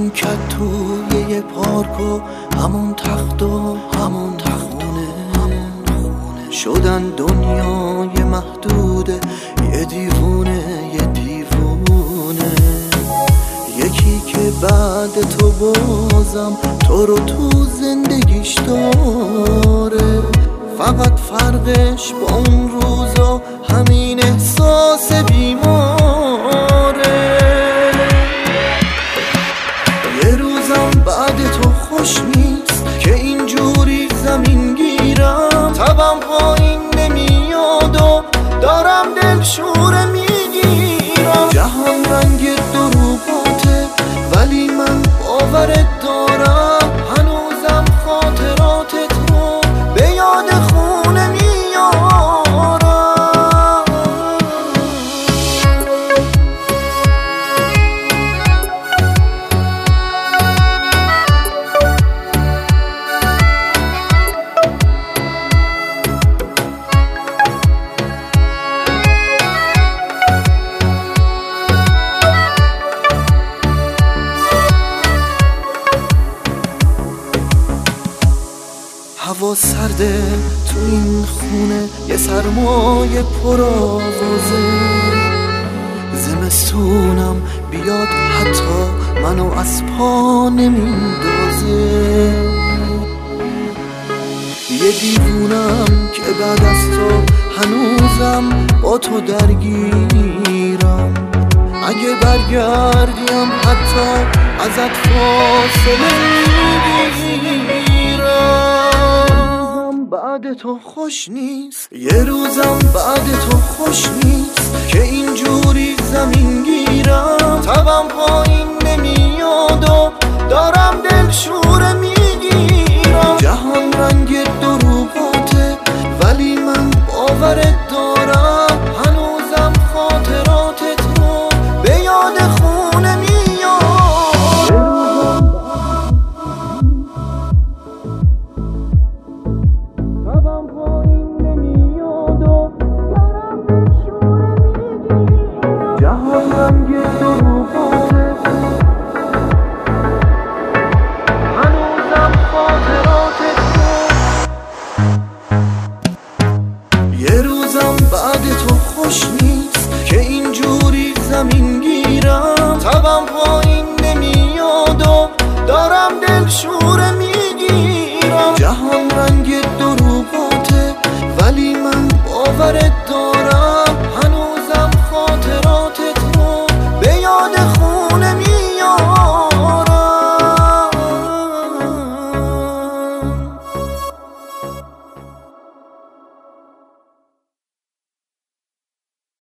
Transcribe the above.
نیمکت توی یه پارک و همون تخت و همون تخونه شدن دنیای محدوده، یه دیوونه یه دیوونه. یکی که بعد تو بازم تو رو تو زندگیش داره، فقط فرقش با اون روزا همین احساس بیماره. یه روزم بعد تو خوش نیست که اینجوری زمین گیرم، تبم پایین نمیاد و دارم دلشوره میگیرم. جهان رنگ دروغاته ولی من باورت دارم، هنوزم خاطراتت رو به یاد خونه میارم. هوا سرده تو این خونه، یه سرمایه پرآوازه. زمستونم بیاد حتی منو از پا نمیندازه. یه دیوونم که بعد از تو هنوزم با تو درگیرم. اگه برگردیم حتی ازت فاصله میگیرم. بعد تو خوش نیست، یه روزم بعد تو خوش نیست که اینجوری زمین گیرم، تبم پایین نمیاد و دارم دلشوره میگیرم. جهان رنگ دروغاته ولی من باورت دارم، هنوزم خاطراتت رو به یاد خونه میارم. تبم پایین نمیاد و دارم دلشوره میگیرم. جهان رنگ دروغاته هنوزم خاطراتت رو. یه روزم بعد تو خوش نیست که اینجوری زمین گیرم، تبم پایین نمیاد و دارم دلشوره